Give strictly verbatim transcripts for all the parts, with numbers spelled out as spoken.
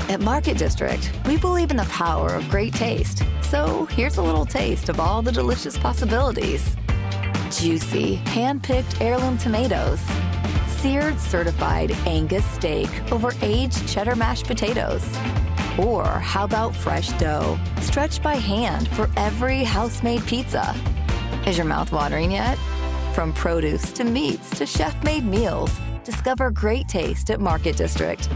At Market District, we believe in the power of great taste. So here's a little taste of all the delicious possibilities. Juicy, hand-picked heirloom tomatoes. Seared certified Angus steak over aged cheddar mashed potatoes. Or how about fresh dough, stretched by hand for every house-made pizza? Is your mouth watering yet? From produce to meats to chef-made meals, discover great taste at Market District.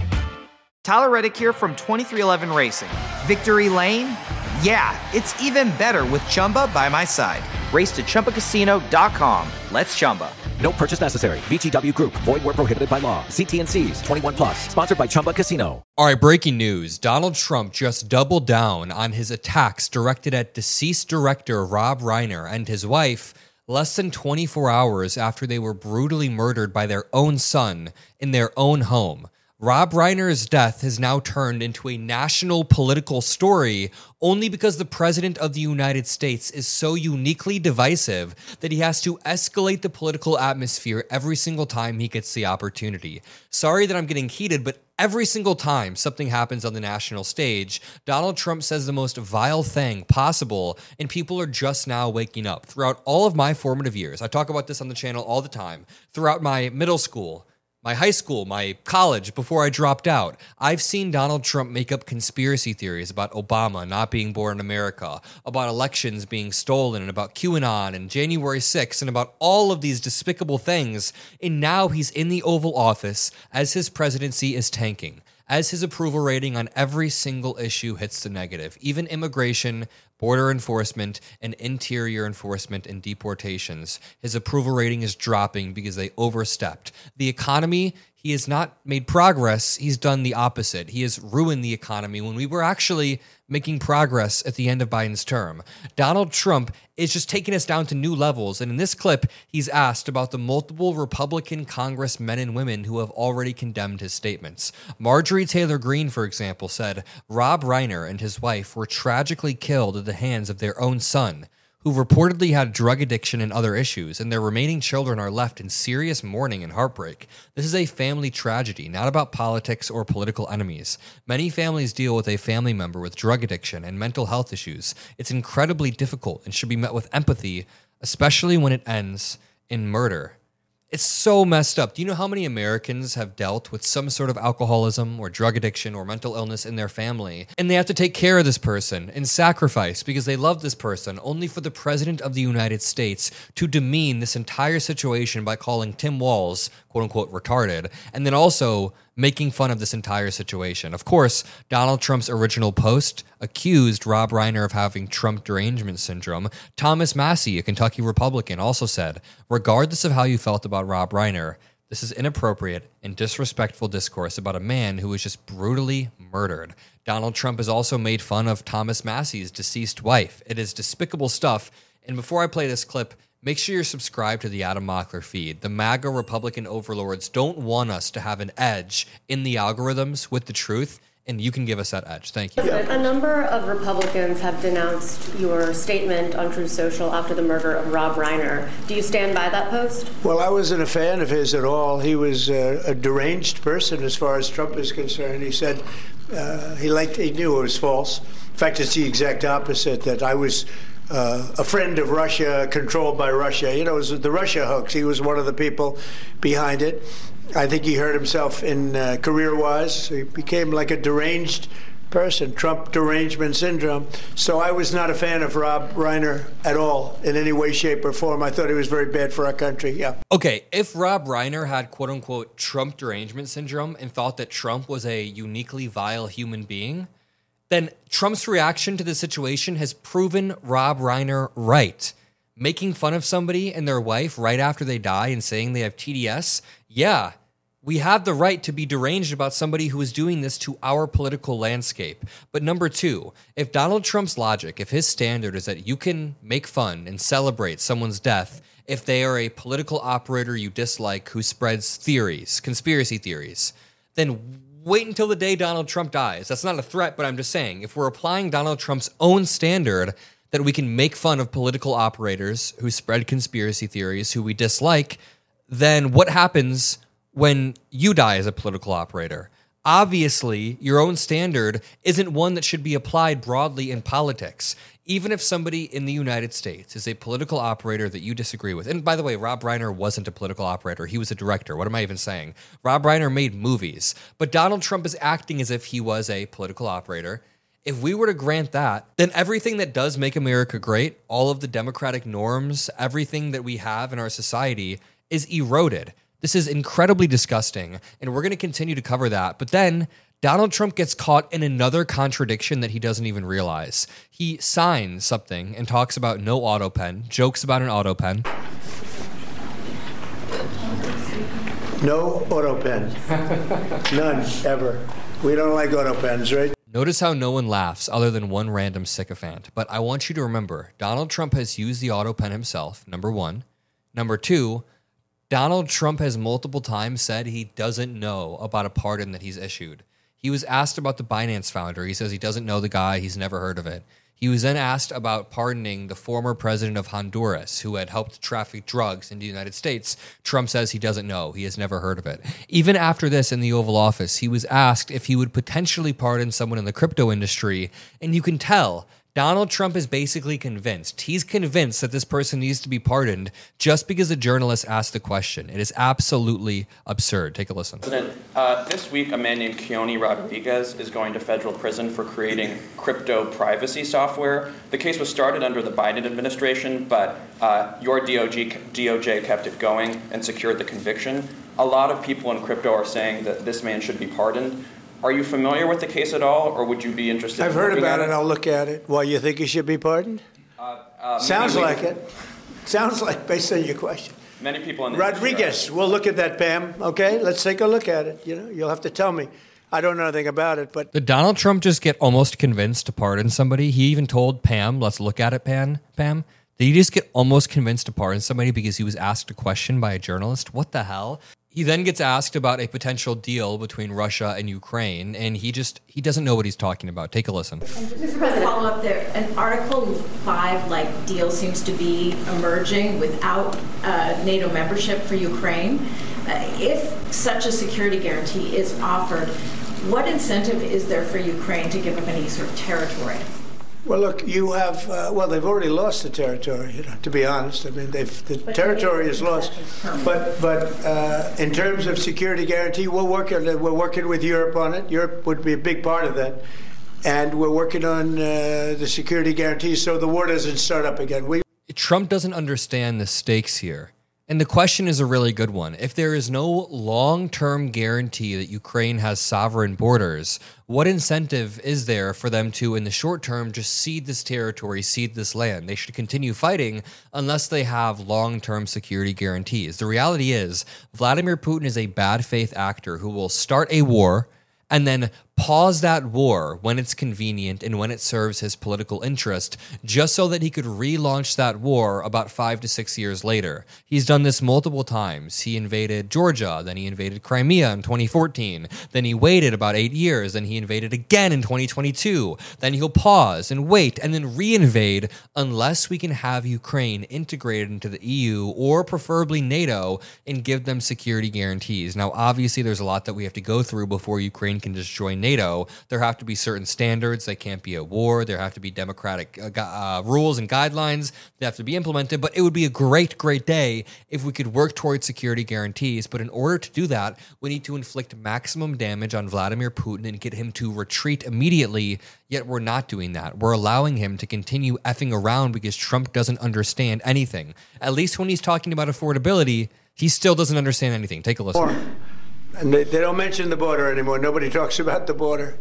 Tyler Reddick here from twenty-three eleven Racing. Victory Lane? Yeah, it's even better with Chumba by my side. Race to Chumba Casino dot com. Let's Chumba. No purchase necessary. V G W Group. Void where prohibited by law. See T and C's. twenty-one plus. Sponsored by Chumba Casino. All right, breaking news. Donald Trump just doubled down on his attacks directed at deceased director Rob Reiner and his wife less than twenty-four hours after they were brutally murdered by their own son in their own home. Rob Reiner's death has now turned into a national political story only because the president of the United States is so uniquely divisive that he has to escalate the political atmosphere every single time he gets the opportunity. Sorry that I'm getting heated, but every single time something happens on the national stage, Donald Trump says the most vile thing possible, and people are just now waking up. Throughout all of my formative years, I talk about this on the channel all the time, throughout my middle school, my high school, my college, before I dropped out, I've seen Donald Trump make up conspiracy theories about Obama not being born in America, about elections being stolen, and about QAnon and January sixth, and about all of these despicable things. And now he's in the Oval Office as his presidency is tanking, as his approval rating on every single issue hits the negative, even immigration, border enforcement, and interior enforcement and deportations. His approval rating is dropping because they overstepped. The economy, he has not made progress. He's done the opposite. He has ruined the economy when we were actually making progress at the end of Biden's term. Donald Trump is just taking us down to new levels. And in this clip, he's asked about the multiple Republican congressmen and women who have already condemned his statements. Marjorie Taylor Greene, for example, said Rob Reiner and his wife were tragically killed at the hands of their own son, who reportedly had drug addiction and other issues, and their remaining children are left in serious mourning and heartbreak. This is a family tragedy, not about politics or political enemies. Many families deal with a family member with drug addiction and mental health issues. It's incredibly difficult and should be met with empathy, especially when it ends in murder. It's so messed up. Do you know how many Americans have dealt with some sort of alcoholism or drug addiction or mental illness in their family, and they have to take care of this person and sacrifice because they love this person, only for the President of the United States to demean this entire situation by calling Tim Walz, quote-unquote, retarded, and then also making fun of this entire situation. Of course, Donald Trump's original post accused Rob Reiner of having Trump derangement syndrome. Thomas Massie, a Kentucky Republican, also said, regardless of how you felt about Rob Reiner, this is inappropriate and disrespectful discourse about a man who was just brutally murdered. Donald Trump has also made fun of Thomas Massie's deceased wife. It is despicable stuff. And before I play this clip, make sure you're subscribed to the Adam Mockler feed. The MAGA Republican overlords don't want us to have an edge in the algorithms with the truth, and you can give us that edge. Thank you. A number of Republicans have denounced your statement on Truth Social after the murder of Rob Reiner. Do you stand by that post? Well, I wasn't a fan of his at all. He was a, a deranged person as far as Trump is concerned. He said uh, he liked, he knew it was false. In fact, it's the exact opposite, that I was Uh, a friend of Russia, controlled by Russia. You know, it was the Russia hoax. He was one of the people behind it. I think he hurt himself in uh, career-wise. He became like a deranged person, Trump derangement syndrome. So I was not a fan of Rob Reiner at all in any way, shape, or form. I thought he was very bad for our country, yeah. Okay, if Rob Reiner had quote-unquote Trump derangement syndrome and thought that Trump was a uniquely vile human being, then Trump's reaction to the situation has proven Rob Reiner right. Making fun of somebody and their wife right after they die and saying they have T D S, yeah, we have the right to be deranged about somebody who is doing this to our political landscape. But number two, if Donald Trump's logic, if his standard is that you can make fun and celebrate someone's death if they are a political operator you dislike who spreads theories, conspiracy theories, then wait until the day Donald Trump dies. That's not a threat, but I'm just saying, if we're applying Donald Trump's own standard that we can make fun of political operators who spread conspiracy theories, who we dislike, then what happens when you die as a political operator? Obviously, your own standard isn't one that should be applied broadly in politics. Even if somebody in the United States is a political operator that you disagree with, and by the way, Rob Reiner wasn't a political operator, he was a director. What am I even saying? Rob Reiner made movies, but Donald Trump is acting as if he was a political operator. If we were to grant that, then everything that does make America great, all of the democratic norms, everything that we have in our society is eroded. This is incredibly disgusting, and we're going to continue to cover that. But then Donald Trump gets caught in another contradiction that he doesn't even realize. He signs something and talks about no auto pen, jokes about an auto pen. No auto pen. None, ever. We don't like auto pens, right? Notice how no one laughs other than one random sycophant. But I want you to remember, Donald Trump has used the auto pen himself, number one. Number two, Donald Trump has multiple times said he doesn't know about a pardon that he's issued. He was asked about the Binance founder. He says he doesn't know the guy. He's never heard of it. He was then asked about pardoning the former president of Honduras who had helped traffic drugs into the United States. Trump says he doesn't know. He has never heard of it. Even after this in the Oval Office, he was asked if he would potentially pardon someone in the crypto industry. And you can tell Donald Trump is basically convinced. He's convinced that this person needs to be pardoned just because a journalist asked the question. It is absolutely absurd. Take a listen. President, uh, this week, a man named Keone Rodriguez is going to federal prison for creating crypto privacy software. The case was started under the Biden administration, but uh, your D O J, D O J kept it going and secured the conviction. A lot of people in crypto are saying that this man should be pardoned. Are you familiar with the case at all, or would you be interested I've in heard about it. it? I'll look at it. Why, you think he should be pardoned? Uh, uh, Sounds many, like it. Sounds like, based on your question. Many people in the Rodriguez, we'll look at that, Pam. Okay, let's take a look at it. You know, you'll have to tell me. I don't know anything about it, but Did Donald Trump just get almost convinced to pardon somebody? He even told Pam, let's look at it, Pam. Pam. Did he just get almost convinced to pardon somebody because he was asked a question by a journalist? What the hell? He then gets asked about a potential deal between Russia and Ukraine, and he just, he doesn't know what he's talking about. Take a listen. Mister President, follow up there. An Article five like deal seems to be emerging without uh, NATO membership for Ukraine. Uh, if such a security guarantee is offered, what incentive is there for Ukraine to give up any sort of territory? well, look, you have. Uh, well, they've already lost the territory. You know, to be honest, I mean, they've the But territory maybe is lost. But but uh, in terms of security guarantee, we're working. We're working with Europe on it. Europe would be a big part of that, and we're working on uh, the security guarantees so the war doesn't start up again. We. Trump doesn't understand the stakes here. And the question is a really good one. If there is no long-term guarantee that Ukraine has sovereign borders, what incentive is there for them to, in the short term, just cede this territory, cede this land? They should continue fighting unless they have long-term security guarantees. The reality is, Vladimir Putin is a bad faith actor who will start a war and then pause that war when it's convenient and when it serves his political interest, just so that he could relaunch that war about five to six years later. He's done this multiple times. He invaded Georgia, then he invaded Crimea in twenty fourteen, then he waited about eight years, then he invaded again in twenty twenty-two, then he'll pause and wait and then re-invade unless we can have Ukraine integrated into the E U or preferably NATO and give them security guarantees. Now, obviously, there's a lot that we have to go through before Ukraine can just join NATO. There have to be certain standards. They can't be a war. There have to be democratic uh, uh, rules and guidelines that have to be implemented. But it would be a great, great day if we could work towards security guarantees. But in order to do that, we need to inflict maximum damage on Vladimir Putin and get him to retreat immediately. Yet we're not doing that. We're allowing him to continue effing around because Trump doesn't understand anything. At least when he's talking about affordability, he still doesn't understand anything. Take a listen. And they, they don't mention the border anymore. Nobody talks about the border.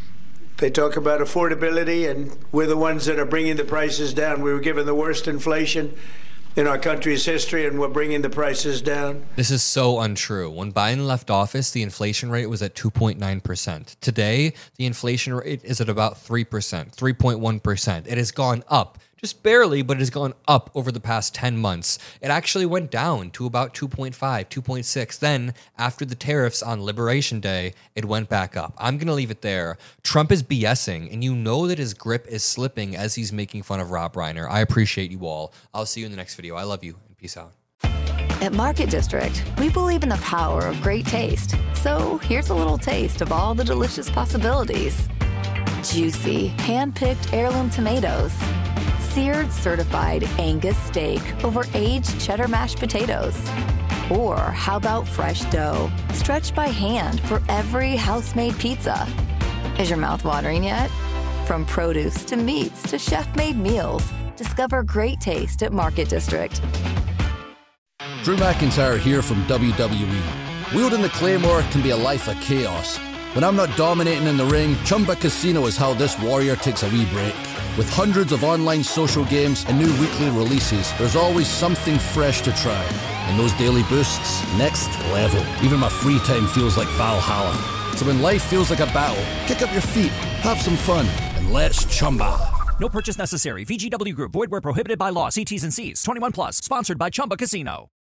They talk about affordability, and we're the ones that are bringing the prices down. We were given the worst inflation in our country's history, and we're bringing the prices down. This is so untrue. When Biden left office, the inflation rate was at two point nine percent. Today, the inflation rate is at about three percent, three point one percent. It has gone up. Just barely, but it has gone up over the past ten months. It actually went down to about two point five, two point six. Then, after the tariffs on Liberation Day, it went back up. I'm going to leave it there. Trump is BSing, and you know that his grip is slipping as he's making fun of Rob Reiner. I appreciate you all. I'll see you in the next video. I love you, and peace out. At Market District, we believe in the power of great taste. So here's a little taste of all the delicious possibilities. Juicy, hand-picked heirloom tomatoes. Seared certified Angus steak over aged cheddar mashed potatoes. Or how about fresh dough, stretched by hand for every house-made pizza? Is your mouth watering yet? From produce to meats to chef-made meals, discover great taste at Market District. Drew McIntyre here from W W E. Wielding the Claymore can be a life of chaos. When I'm not dominating in the ring, Chumba Casino is how this warrior takes a wee break. With hundreds of online social games and new weekly releases, there's always something fresh to try. And those daily boosts, next level. Even my free time feels like Valhalla. So when life feels like a battle, kick up your feet, have some fun, and let's Chumba. No purchase necessary. V G W Group. Void where prohibited by law. See T's and C's. twenty-one plus. Sponsored by Chumba Casino.